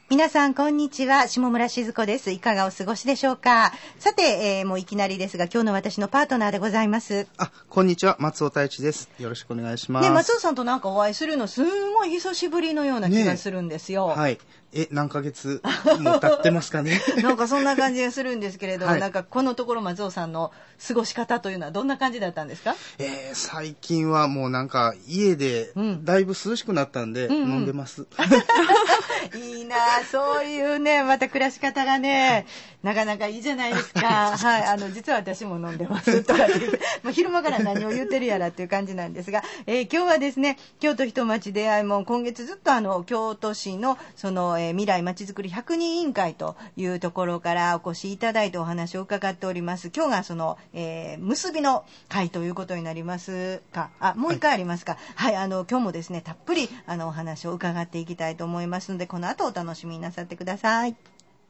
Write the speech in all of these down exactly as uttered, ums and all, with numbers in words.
皆さんこんにちは、下村静子です。いかがお過ごしでしょうか。さて、えー、もういきなりですが、今日の私のパートナーでございます。 あ、こんにちは、松尾太一です。よろしくお願いします。 ね、松尾さんとなんかお会いするのすごい久しぶりのような気がするんですよ。 ね、はい。え、何ヶ月も経ってますかね。 なんかそんな感じがするんですけれども、はい、なんかこのところ松尾さんの過ごし方というのはどんな感じだったんですか？ えー、最近はもうなんか家でだいぶ涼しくなったんで飲んでます。 うんうん、いいなそういうね、また暮らし方がね、なかなかいいじゃないですか。はい、あの実は私も飲んでますとかっていうもう昼間から何を言ってるやらっていう感じなんですが、えー、今日はですね、京都人町出会いも今月ずっとあの京都市のその、えー、未来まちづくりひゃくにん委員会というところからお越しいただいてお話を伺っております。今日がその、えー、結びの会ということになりますか。あ、もう一回ありますか。はい、はい、あの今日もですね、たっぷりあのお話を伺っていきたいと思いますので、この後お楽しみになさってください。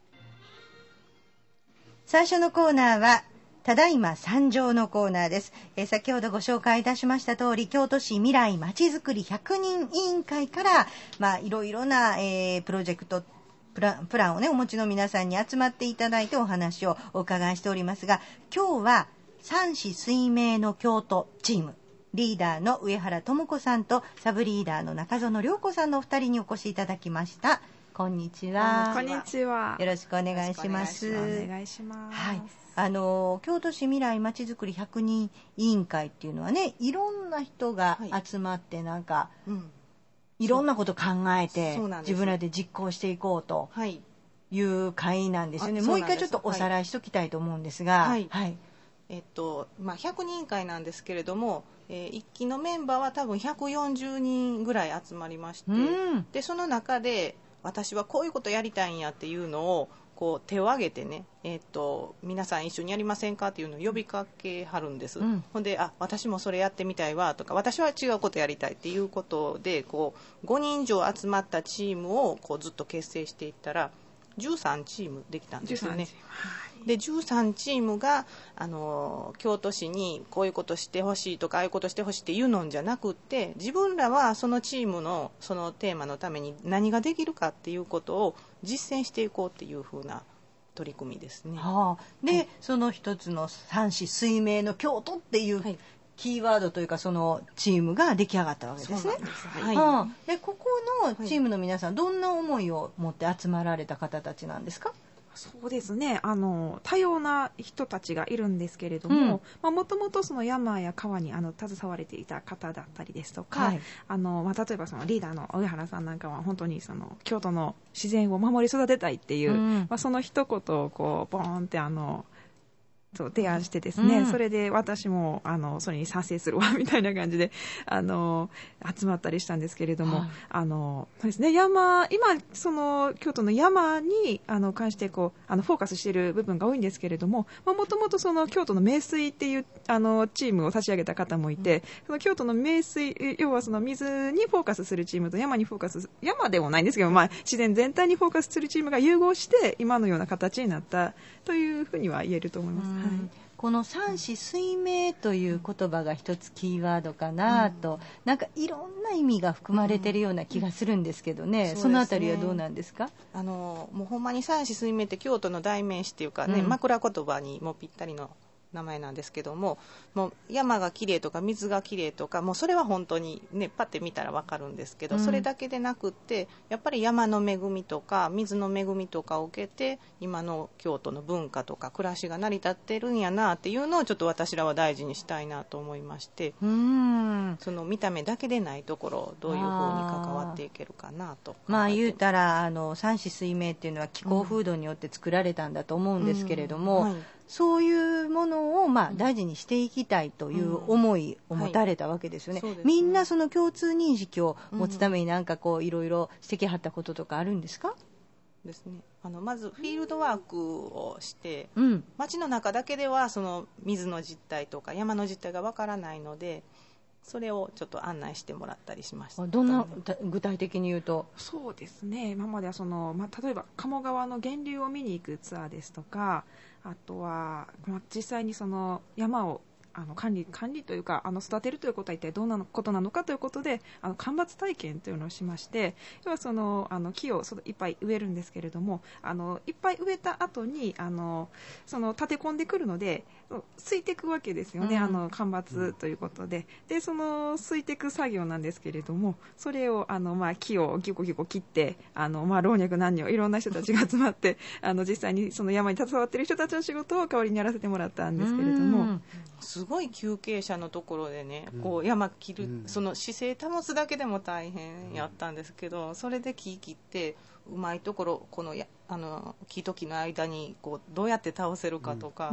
最初のコーナーはただいま参上のコーナーです。えー、先ほどご紹介いたしました通り、京都市未来まちづくりひゃくにん委員会からまあいろいろな、えー、プロジェクトプラン、プランをねお持ちの皆さんに集まっていただいてお話をお伺いしておりますが、今日は三子水明の京都チームリーダーの上原智子さんとサブリーダーの中園涼子さんのお二人にお越しいただきました。こんにちは。 こんにちは。 よろしくお願いします。 お願いします。 はい。あの京都市未来まちづくりひゃくにん委員会っていうのはね、いろんな人が集まってなんか、はい、うん、いろんなこと考えて自分らで実行していこうという会なんですよね。もう一回ちょっとおさらいしときたいと思うんですが、はい、はい、 えっとまあ、ひゃくにん委員会なんですけれども、えー、一期のメンバーは多分ひゃくよんじゅうにんぐらい集まりまして、うん、でその中で私はこういうことやりたいんやっていうのをこう手を挙げてね、えー、と皆さん一緒にやりませんかっていうのを呼びかけはるんです、うん、ほんであ私もそれやってみたいわとか私は違うことやりたいっていうことでこうごにん以上集まったチームをこうずっと結成していったらじゅうさんチームできたんですよね。でじゅうさんチームがあの京都市にこういうことしてほしいとかああいうことしてほしいっていうのじゃなくって、自分らはそのチームのそのテーマのために何ができるかっていうことを実践していこうっていう風な取り組みですね。 はあ、で、はい、その一つの三子水明の京都っていう、はい、キーワードというかそのチームが出来上がったわけですね。 そうなんです、はい、 はあ、でここのチームの皆さん、どんな思いを持って集まられた方たちなんですか？ そうですね、あの多様な人たちがいるんですけれども、もともとその山や川にあの携われていた方だったりですとか、はい、あのまあ、例えばそのリーダーの上原さんなんかは本当にその京都の自然を守り育てたいっていう、うん、まあ、その一言をこうボーンってあのそう提案してですね、うん、それで私もあのそれに賛成するわみたいな感じであの集まったりしたんですけれども、はい、あのそうですね、山今その京都の山にあの関してこうあのフォーカスしている部分が多いんですけれども、もともとその京都の名水っていうあのチームを立ち上げた方もいて、うん、その京都の名水、要はその水にフォーカスするチームと山にフォーカス山でもないんですけど、まあ、自然全体にフォーカスするチームが融合して今のような形になったというふうには言えると思います。うん、はい、 この三子水明という言葉が一つキーワードかなと、うん、なんかいろんな意味が含まれてるような気がするんですけどね、うん、 そ, ねそのあたりはどうなんですか？ あのもうほんまに三子水明って京都の代名詞っていうかね、うん、枕言葉にもぴったりの名前なんですけども、もう山がきれいとか水がきれいとかもうそれは本当にねパッて見たら分かるんですけど、うん、それだけでなくってやっぱり山の恵みとか水の恵みとかを受けて今の京都の文化とか暮らしが成り立ってるんやなっていうのをちょっと私らは大事にしたいなと思いまして、うん、その見た目だけでないところをどういうふうに関わっていけるかなと。 まあ言うたらあの三子水明っていうのは気候風土によって作られたんだと思うんですけれども、うんうん、はい、そういうものをまあ大事にしていきたいという思いを持たれたわけですよね。うん、はい、みんなその共通認識を持つためになんかこういろいろしてきはったこととかあるんですか？ ですね、あのまずフィールドワークをして、うん、街の中だけではその水の実態とか山の実態がわからないので、それをちょっと案内してもらったりしました。 どんな具体的に言うと？ そうですね、今まではその、まあ、例えば鴨川の源流を見に行くツアーですとか、あとは、まあ、実際にその山をあの管理管理というかあの育てるということは一体どんなことなのかということであの間伐体験というのをしまして、要はそのあの木をそのいっぱい植えるんですけれども、あのいっぱい植えた後にあのその立て込んでくるのですいていくわけですよね、うん、あの間伐ということで、でそのすいていく作業なんですけれども、それをあの、まあ、木をギュコギュコ切ってあの、まあ、老若男女いろんな人たちが集まってあの実際にその山に携わっている人たちの仕事を代わりにやらせてもらったんですけれども、 すごい休憩者のところでね、こう山切る、うん、その姿勢保つだけでも大変やったんですけど、それで木切ってうまいところこのやあの木と木の間にこうどうやって倒せるかとか、 うん、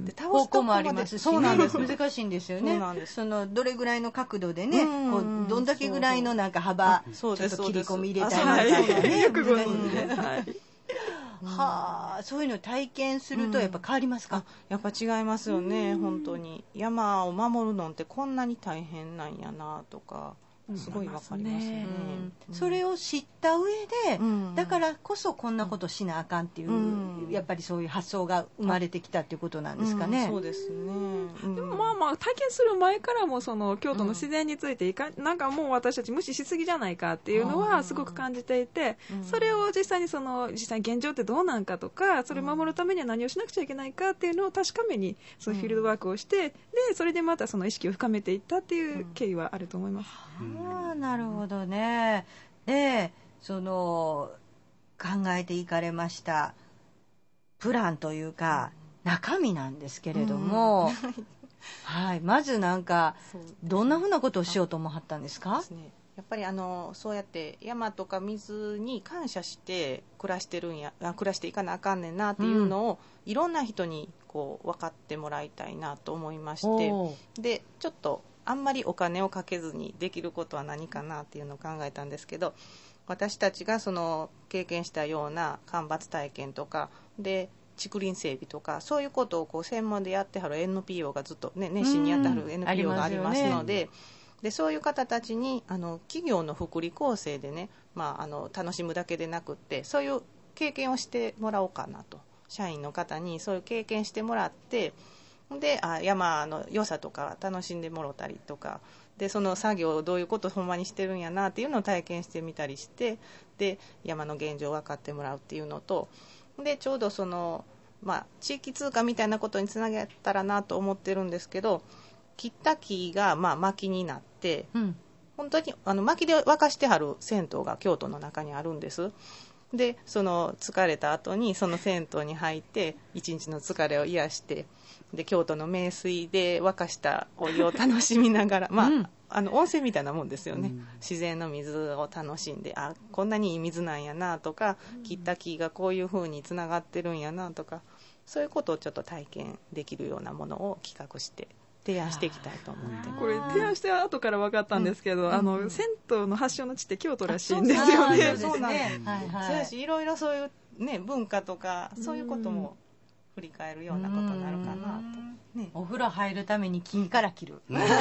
で倒すとこもありますし、そうなんです難しいんですよね。そうなんです。そのどれぐらいの角度でね、うん、こうどんだけぐらいのなんか幅ちょっと切り込み入れたりとかね、よくご存知で、はいはあ、そういうのを体験するとやっぱ変わりますか？うん、 やっぱ違いますよね、本当に。山を守るのってこんなに大変なんやなとかすごいわかりますね、 うん、それを知った上で、うん、だからこそこんなことしなあかんっていう、うん、やっぱりそういう発想が生まれてきたっていうことなんですかね、 うん、そうですね、 うん、でもまあまあ体験する前からもその京都の自然についていか、なんかもう私たち無視しすぎじゃないかっていうのはすごく感じていて、それを実際にその実際現状ってどうなんかとか、それを守るためには何をしなくちゃいけないかっていうのを確かめにそのフィールドワークをして、でそれでまたその意識を深めていったっていう経緯はあると思います、 うんあなるほどね。でその考えていかれましたプランというか中身なんですけれども、うん、はい、まずなんかどんなふうなことをしようと思はったんですか？ですね、 やっぱりあのそうやって山とか水に感謝して暮らしてるんや暮らしていかなあかんねんなっていうのを、うん、いろんな人にこう分かってもらいたいなと思いまして、でちょっとあんまりお金をかけずにできることは何かなっていうのを考えたんですけど、私たちがその経験したような間伐体験とかで竹林整備とかそういうことをこう専門でやってはる エヌピーオー がずっと、ね、熱心にやってはる エヌピーオー がありますので、でそういう方たちにあの企業の福利厚生でね、まあ、あの楽しむだけでなくってそういう経験をしてもらおうかなと、社員の方にそういう経験してもらってであ山の良さとか楽しんでもらったりとかで、その作業をどういうことをほんまにしてるんやなっていうのを体験してみたりして、で山の現状を分かってもらうっていうのと、でちょうどその、まあ、地域通貨みたいなことにつなげたらなと思ってるんですけど、切った木がまあ薪になって、うん、本当にあの薪で沸かしてはる銭湯が京都の中にあるんです。でその疲れた後にその銭湯に入って一日の疲れを癒して、で京都の名水で沸かしたお湯を楽しみながら、まあ、うん、あの温泉みたいなもんですよね、うん、自然の水を楽しんで、あこんなにいい水なんやなとか、うん、切った木がこういう風につながってるんやなとか、そういうことをちょっと体験できるようなものを企画して提案していきたいと思って。 これ提案して後から分かったんですけど、うん、あの銭湯の発祥の地って京都らしいんですよね。 そうなんです。そうやしいろいろそういうね文化とかそういうことも振り返るようなことになるかなと、 ね、お風呂入るために木から切る昔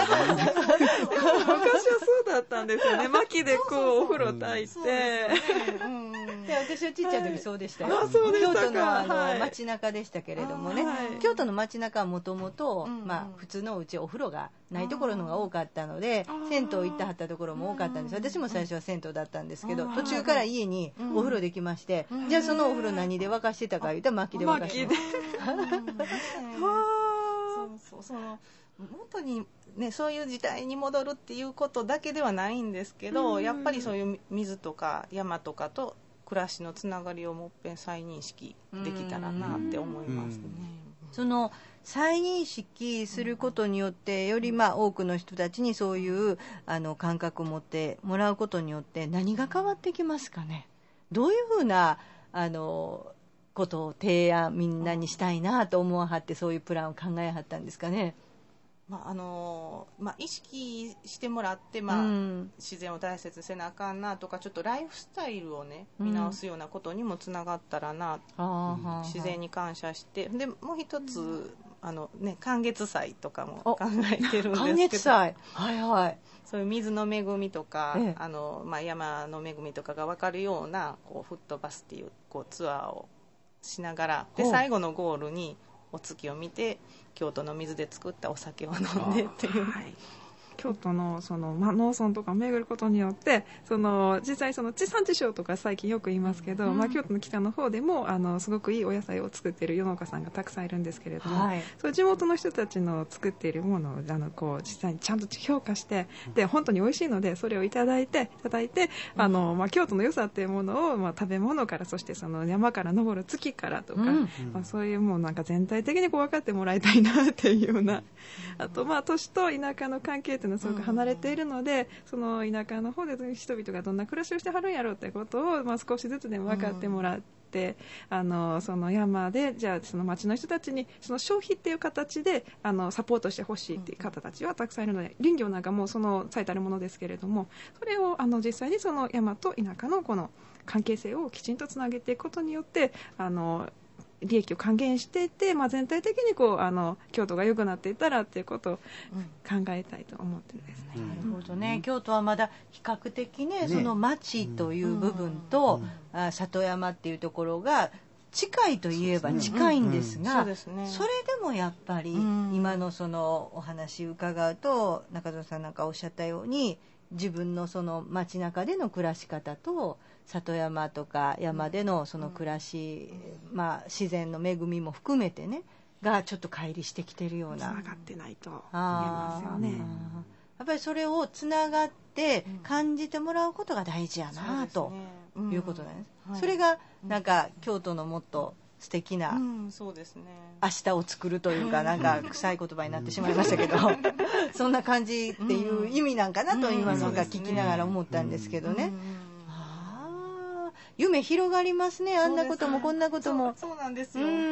はそうだったんですよね。薪でこうお風呂炊いて、 で私はちっちゃい時そうでしたよ、 はい、あそうでしたか。 京都の、あの、はい、街中でしたけれどもね、はい、京都の街中はもともと普通のうちお風呂がないところのが多かったので、銭湯行ってはったところも多かったんです。私も最初は銭湯だったんですけど、途中から家にお風呂できまして、じゃあそのお風呂何で沸かしてたか言うたら薪で沸かしてた。 そうそうその元にねそういう時代に戻るっていうことだけではないんですけど、やっぱりそういう水とか山とかと暮らしのつながりをもっぺん再認識できたらなって思いますね。 その再認識することによってよりまあ多くの人たちにそういうあの感覚を持ってもらうことによって何が変わってきますかね。どういうふうなあのことを提案みんなにしたいなと思わはって、そういうプランを考えはったんですかね。 まああのまあ、意識してもらって、まあうん、自然を大切にせなあかんなとか、ちょっとライフスタイルをね見直すようなことにもつながったらな、うん、自然に感謝して、でもう一つ、うん、あのね、寒月祭とかも考えてるんですけど、 寒月祭、はいはい、 そういう水の恵みとか、ええ、あのまあ、山の恵みとかが分かるようなこうフットバスっていう、こうツアーをしながら、で最後のゴールにお月を見て京都の水で作ったお酒を飲んでっていう、はい、 京都のその、まあ、農村とか巡ることによってその実際その地産地消とか最近よく言いますけど、うんまあ、京都の北の方でもあのすごくいいお野菜を作っている農家さんがたくさんいるんですけれども、はい、そう地元の人たちの作っているものをあのこう実際にちゃんと評価してで本当に美味しいのでそれをいただいていただいてあの、まあ、京都の良さっていうものを、まあ、食べ物からそしてその山から登る月からとか、うんまあ、そういうもうなんか全体的にこう分かってもらいたいなっていうようなあとまあ都市と田舎の関係っていうのはすごく離れているので、うん、その田舎の方で人々がどんな暮らしをしてはるんやろうってことを、まあ、少しずつでも分かってもらって、うん、あのその山でじゃあその町の人たちにその消費っていう形であのサポートしてほしいっていう方たちはたくさんいるので林業なんかもその最たるものですけれどもそれをあの実際にその山と田舎のこの関係性をきちんとつなげていくことによってあの利益を還元していって、まあ、全体的にこうあの京都が良くなっていったらっていうことを考えたいと思ってるんですね、 うん、なるほどね、うん、京都はまだ比較的 ね, ねその町という部分と、うん、あ里山っていうところが近いといえば近いんですが、それでもやっぱり今のそのお話伺うと中園さんなんかおっしゃったように自分のその街中での暮らし方と里山とか山でのその暮らし、まあ、自然の恵みも含めてねがちょっと乖離してきてるようなつながってないと言えますよね。 やっぱりそれをつながって感じてもらうことが大事やな、うん、ということなんです、うんはい、それがなんか京都のもっと素敵な明日を作るというか、なんか臭い言葉になってしまいましたけどそんな感じっていう意味なんかなと今なんか聞きながら思ったんですけどね、あ夢広がりますね。あんなこともこんなこともそう、そうなんですよ、うん、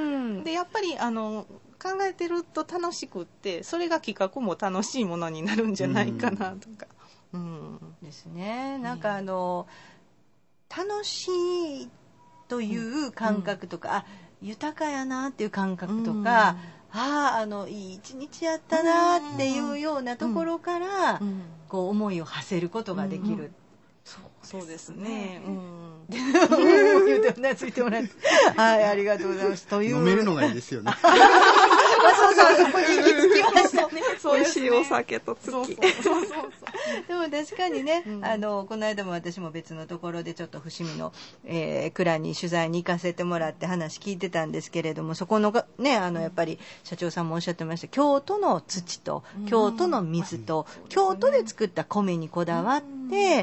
でやっぱりあの考えてると楽しくってそれが企画も楽しいものになるんじゃないかなとか、うんうん、 ですね。なんかあの、うん、楽しいという感覚とか、うん、あ豊かやなっていう感覚とか、うん、ああのいい一日やったなっていうようなところから、うん、こう思いを馳せることができる、うんうん、 そうですね、うん、 言うてうなずいてもらってはいありがとうございます。という飲めるのがいいですよねそうそうそこに行き着きましたね。 美味しいお酒と月。そうそうそうそうでも確かにね、うん、あのこの間も私も別のところでちょっと伏見の、えー、蔵に取材に行かせてもらって話聞いてたんですけれども、そこのねあのやっぱり社長さんもおっしゃってました、京都の土と京都の水と、うん、京都で作った米にこだわって、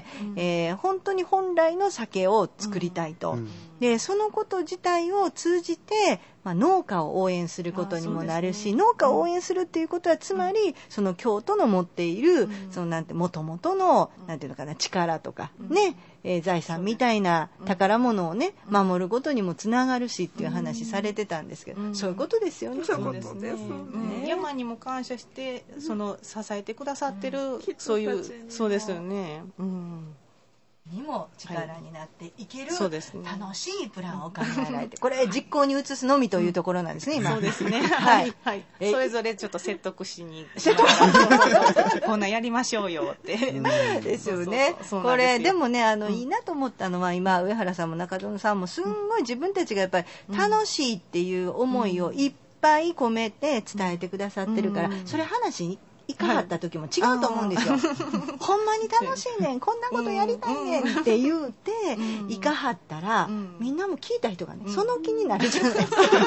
うんえー、本当に本来の酒を作りたいと、うん、でそのこと自体を通じて、まあ、農家を応援することにもなるし、ね、農家を応援するっていうことはつまり、うん、その京都の持っている、うん、そのなんて元々の、うん、なんていうのかな力とか、うん、ね、えー、財産みたいな宝物をね、うん、守ることにもつながるしっていう話されてたんですけど、うん、そういうことですよね。 そうですね、 うん、山にも感謝してその支えてくださってる、うん、そういうそうですよね、うんにも力になっていける、 はい、そうですね、 楽しいプランを考えられてこれ実行に移すのみというところなんですね、今。 そうですね、はい、はい、それぞれちょっと説得しにこんなやりましょうよってですよね。これでもねあの、うん、いいなと思ったのは今上原さんも中園さんもすんごい自分たちがやっぱり楽しいっていう思いをいっぱい込めて伝えてくださってるから、うん、それ話に行かはった時も違うと思うんですよ、はい、ほんまに楽しいねんこんなことやりたいねんって言うて行かはったら、うん、みんなも聞いた人がね、うん、その気になるじゃないですか確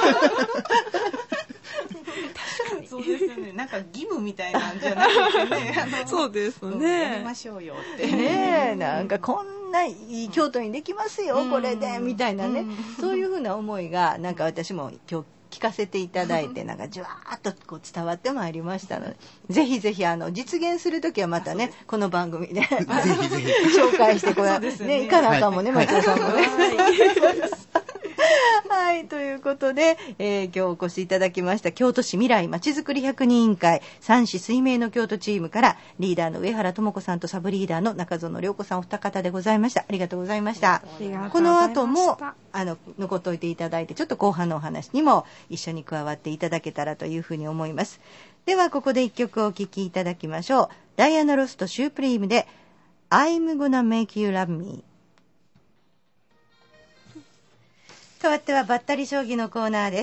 かにそうですよね、なんか義務みたいなんじゃなくてねそうですね、 うん、やりましょうよってねえ、なんかこんないい京都にできますよ、うん、これでみたいなね、うん、そういうふうな思いがなんか私も今日聞かせていただいてなんかじわーっとこう伝わってまいりましたのでぜひぜひあの実現するときはまたねこの番組でぜひぜひ紹介してこれねねいかなあかんもね、はい、松尾さんもねはい、ということで、えー、今日お越しいただきました京都市未来まちづくり百人委員会三市水明の京都チームからリーダーの上原智子さんとサブリーダーの中園涼子さんお二方でございました。ありがとうございました。この後もあの残っておいていただいてちょっと後半のお話にも一緒に加わっていただけたらというふうに思います。ではここで一曲お聴きいただきましょう。ダイアナ・ロスとシュープリームで I'm gonna make you love me。変わってはバッタリ将棋のコーナーです。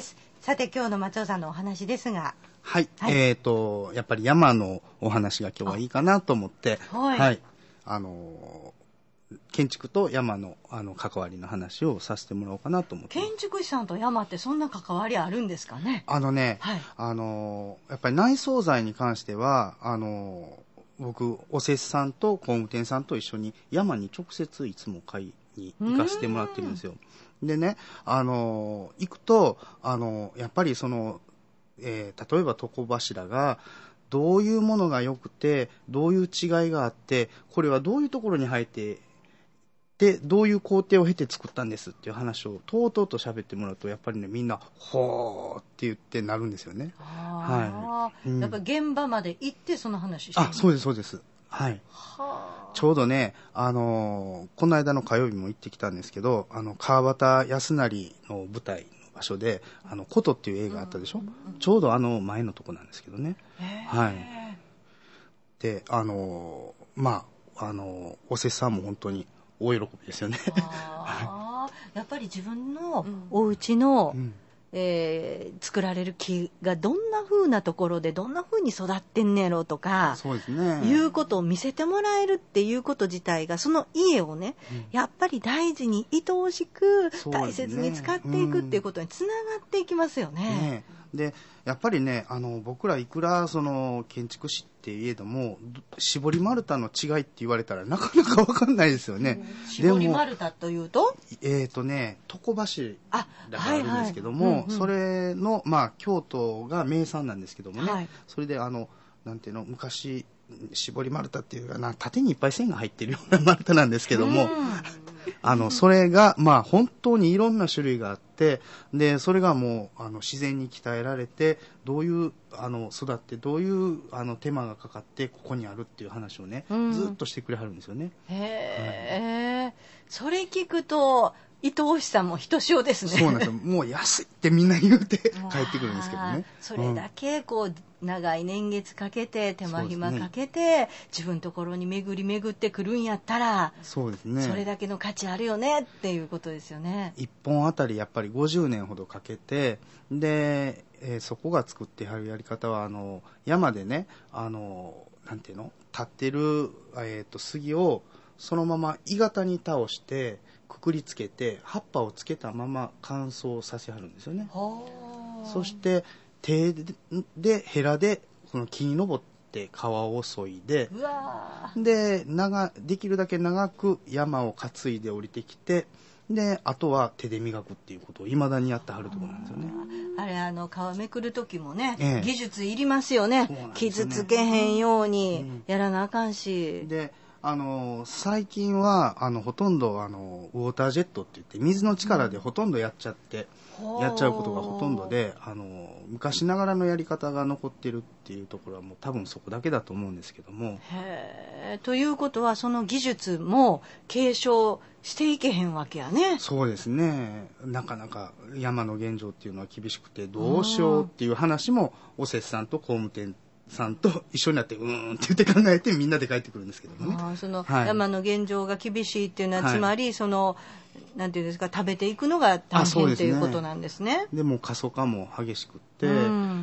さて今日の松尾さんのお話ですが、 はい、はい、えっ、ー、とやっぱり山のお話が今日はいいかなと思って、はい、はい、あの建築と山のあの関わりの話をさせてもらおうかなと思って。 建築士さんと山ってそんな関わりあるんですかね。 あのね、はい、あのやっぱり内装材に関してはあの僕おせっさんと工務店さんと一緒に山に直接いつも買いに行かせてもらってるんですよ。でね、あの行くとあのやっぱりその、えー、例えば床柱がどういうものが良くてどういう違いがあってこれはどういうところに生えてでどういう工程を経て作ったんですっていう話をとうとうと喋ってもらうとやっぱりねみんなほーって言ってなるんですよね。 はい、うん、やっぱ現場まで行ってその話してる。 あ、そうですそうです。はい。はちょうどね、あのー、この間の火曜日も行ってきたんですけど、あの川端康成の舞台の場所で「あの琴」っていう映画あったでしょ、うんうん、ちょうどあの前のとこなんですけどね。はい。で、あのー、まああのー、おせっさんも本当に大喜びですよね。 あやっぱり自分のお家の、うんえー、作られる木がどんな風なところでどんな風に育ってんねやろうとか、 そうですね、 いうことを見せてもらえるっていうこと自体がその家をね、うん、やっぱり大事に愛おしく大切に使っていくっていうことにつながっていきますよね。 ねでやっぱりねあの僕らいくらその建築士っていえども絞り丸太の違いって言われたらなかなか分かんないですよね。 うん、絞り丸太というとえっ、ー、とね床柱があるんですけども、はいはいうんうん、それのまあ京都が名産なんですけどもね、はい、それであのなんていうの昔絞り丸太っていうかな縦にいっぱい線が入ってるような丸太なんですけども、うんあのそれがまあ本当にいろんな種類があってでそれがもうあの自然に鍛えられてどういうあの育ってどういうあの手間がかかってここにあるっていう話をね、うん、ずっとしてくれはるんですよね。 へえ、はい、それ聞くと愛おしさもひとしおですね。 そうなんですよ。もう安いってみんな言うて帰ってくるんですけどね。 それだけこう長い年月かけて手間暇かけて、ね、自分のところに巡り巡ってくるんやったらそうですね。 それだけの価値あるよねっていうことですよね。 一本あたりやっぱりごじゅうねんほどかけてで、えー、そこが作ってはるやり方はあの山でねあのなんていうの立ってる、えー、と杉をそのまま鋳型に倒してくくりつけて葉っぱをつけたまま乾燥させはるんですよね。そして手でヘラでこの木に登って皮を削いでうわで長できるだけ長く山を担いで降りてきてであとは手で磨くっていうことをいまだにやってはるところなんですよね。 あれあの皮めくる時もね、ええ、技術いりますよ ね, ね傷つけへんようにやらなあかんし、 うん、であの最近はあのほとんどあのウォータージェットって言って水の力でほとんどやっちゃって、うん、やっちゃうことがほとんどであの昔ながらのやり方が残ってるっていうところはもう多分そこだけだと思うんですけども。 へー、ということはその技術も継承していけへんわけやね。 そうですね。なかなか山の現状っていうのは厳しくてどうしようっていう話もおせっさんと工務店さんと一緒になってうーんって言って考えてみんなで帰ってくるんですけどもね。 あその山の現状が厳しいっていうのは、はい、つまりそのなんていうんですか食べていくのが大変っていうことなんですね。 でも過疎化も激しくって、うん、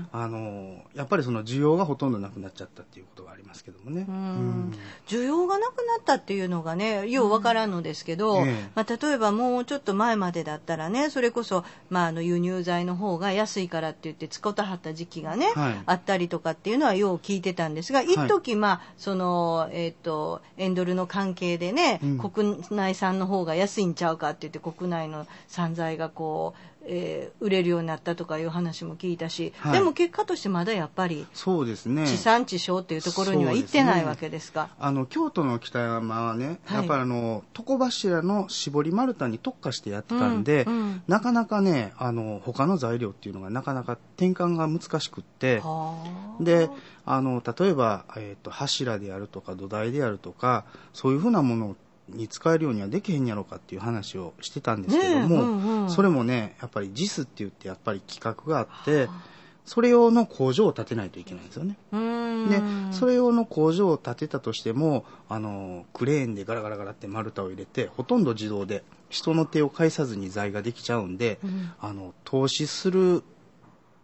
あのやっぱりその需要がほとんどなくなっちゃったっていうことがありますけどもね。うん、うん、 需要がなくなったっていうのがねようわからんのですけど、うんええまあ、例えばもうちょっと前までだったらねそれこそ、まあ、あの輸入材の方が安いからって言って使ってはった時期がね、はい、あったりとかっていうのはよう聞いてたんですが一時、はいまあそのえー、とエンドルの関係でね、うん、国内産の方が安いんちゃうかって言って国内の産材がこう、えー、売れるようになったとかいう話も聞いたし、はい、でも結果としてまだやっぱりそうですね地産地消っていうところには行ってないわけですか。 あの京都の北山はね、はい、やっぱりあの床柱の絞り丸太に特化してやってたんで、うんうん、なかなかねあの他の材料っていうのがなかなか転換が難しくってであの例えば、えーと、柱であるとか土台であるとかそういうふうなものをに使えるようにはできへんやろかっていう話をしてたんですけども、ねうんうん、それもねやっぱり ジス って言ってやっぱり規格があってそれ用の工場を建てないといけないんですよね。でそれ用の工場を建てたとしてもあのクレーンでガラガラガラって丸太を入れてほとんど自動で人の手を介さずに材ができちゃうんで、うん、あの投資する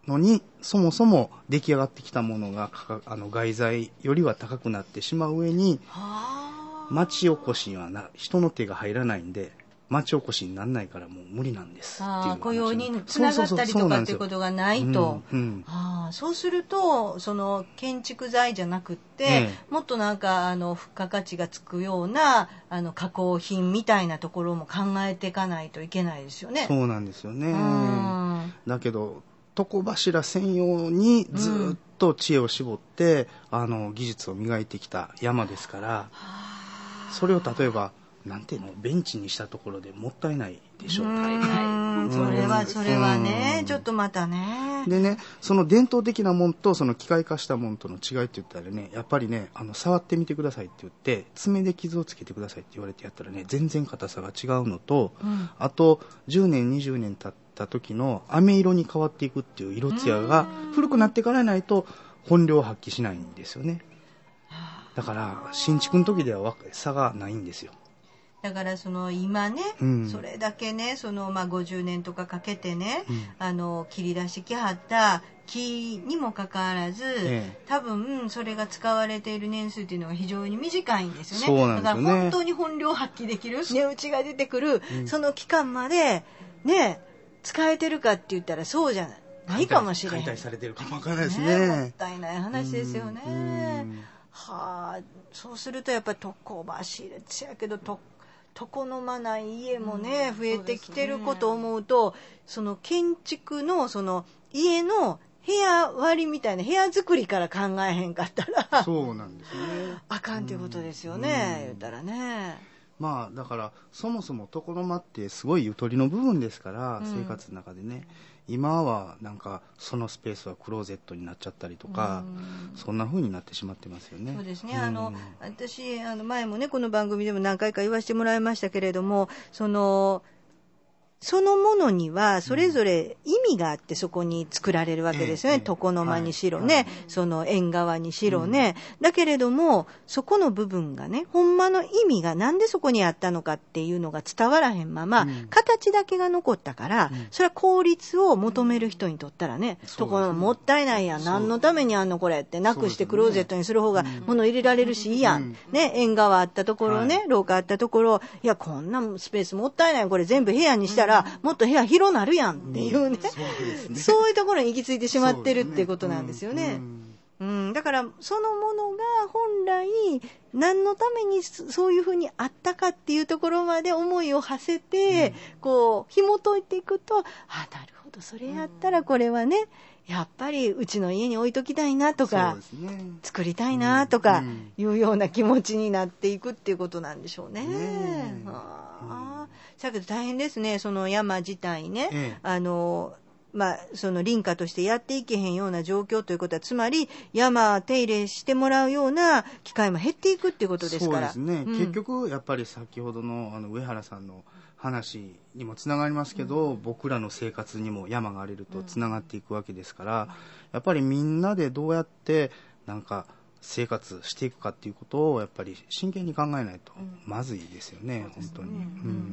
のに、そもそも出来上がってきたものがあの外材よりは高くなってしまう上に、町おこしにはな人の手が入らないんで、町おこしにならないからもう無理なんですっていう。 雇用につながったりとかっていうことがないと。そうするとその建築材じゃなくって、ええ、もっとなんかあの付加価値がつくようなあの加工品みたいなところも考えていかないといけないですよね。 そうなんですよね。だけど床柱専用にずっと知恵を絞って、うん、あの技術を磨いてきた山ですから、それを例えばなんていうのベンチにしたところでもったいないでしょう。もったいない。 それはそれはね、ちょっとまたね。 でね、その伝統的なもんとその機械化したもんとの違いって言ったらね、やっぱりね、あの触ってみてくださいって言って爪で傷をつけてくださいって言われてやったらね、全然硬さが違うのと、うん、あとじゅうねんにじゅうねん経った時の飴色に変わっていくっていう色艶が古くなってからないと本領を発揮しないんですよね。だから新築の時では差がないんですよ。 だからその今ね、うん、それだけねそのまあごじゅうねんとかかけてね、うん、あの切り出してきはった木にもかかわらず、ええ、多分それが使われている年数っていうのが非常に短いんですよね。 そうなんですよね。 だから本当に本領発揮できる値打ちが出てくる、うん、その期間までね使えてるかって言ったらそうじゃないかもしれない。 解体されてるかもわからないですね。 ねもったいない話ですよね。はあ、そうするとやっぱり床柱やけどと床の間ない家もね、うん、増えてきてることを思うと、その建築のその家の部屋割りみたいな部屋作りから考えへんかったらそうなんですね。 あかんっていうことですよね、うん、言ったらね。 まあだからそもそも床の間ってすごいゆとりの部分ですから、うん、生活の中でね、今はなんかそのスペースはクローゼットになっちゃったりとか、うん、そんな風になってしまってますよね。 そうですね、うん、あの私あの前もねこの番組でも何回か言わせてもらいましたけれども、そのそのものにはそれぞれ意味があってそこに作られるわけですよね、ええ、床の間にしろね、はい、その縁側にしろね、うん、だけれどもそこの部分がねほんまの意味がなんでそこにあったのかっていうのが伝わらへんまま、うん、形だけが残ったから、うん、それは効率を求める人にとったらね、うん、床の間もったいないやん、何のためにあんのこれってなくしてクローゼットにする方が物入れられるしいいやん、うん、ね、縁側あったところね、はい、廊下あったところ、いやこんなスペースもったいない、これ全部部屋にしたらもっと部屋広なるやんっていうね、うん、そうですね、そういうところに行き着いてしまってるっていうことなんですよね。うんうん、だからそのものが本来何のためにそういうふうにあったかっていうところまで思いを馳せて、うん、こう紐解いていくと、あ、なるほど、それやったらこれはねやっぱりうちの家に置いときたいなとか、そうですね、作りたいなとかいうような気持ちになっていくっていうことなんでしょうね。ねあだけど大変ですね、その山自体ね、ええ、あのまあ、その林家としてやっていけへんような状況ということは、つまり山手入れしてもらうような機会も減っていくっていうことですから。 そうですね、うん、結局やっぱり先ほど の, あの上原さんの話にもつながりますけど、うん、僕らの生活にも山が荒れるとつながっていくわけですから、うん、やっぱりみんなでどうやってなんか生活していくかっていうことをやっぱり真剣に考えないとまずいですよね、うん、本当に、うんうん、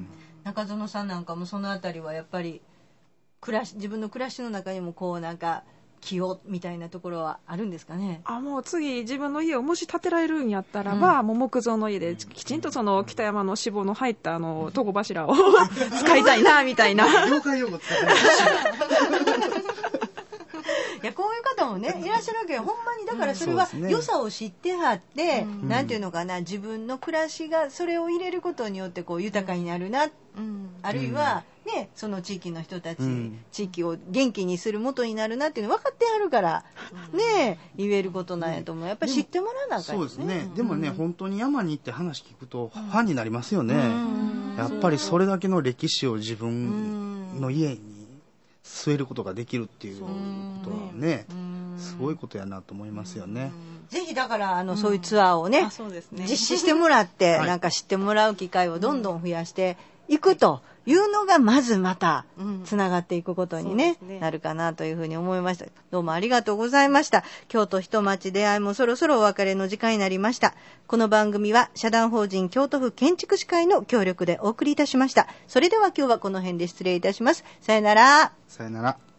中園さんなんかもそのあたりはやっぱり暮らし自分の暮らしの中にもこうなんか気をみたいなところはあるんですかね。 あ、もう次自分の家をもし建てられるんやったらば、うん、もう木造の家できちんとその北山の脂肪の入ったあの床柱を使いたいなみたいな。 業界用語使ってない。 いやこういう方もねいらっしゃるわけよ、ほんまに。だからそれは良さを知ってはって、うん、なんていうのかな、自分の暮らしがそれを入れることによってこう豊かになるな、うん、あるいは、ね、その地域の人たち、うん、地域を元気にする元になるなっていうの分かってはるから、うん、ね言えることなんやと思う。やっぱり知ってもらわなあかんよね。 そうですね。でもね、うん、本当に山に行って話聞くとファンになりますよね、うん、やっぱりそれだけの歴史を自分の家に据えることができるっていうことはね、すごいことやなと思いますよね。 ぜひだからあの、うん、そういうツアーを ね, あそうですね実施してもらって、はい、なんか知ってもらう機会をどんどん増やしていくというのがまずまたつながっていくことに、ねうんね、なるかなというふうに思いました。どうもありがとうございました。京都人町出会いもそろそろお別れの時間になりました。この番組は社団法人京都府建築士会の協力でお送りいたしました。それでは今日はこの辺で失礼いたします。さよなら。 さよなら。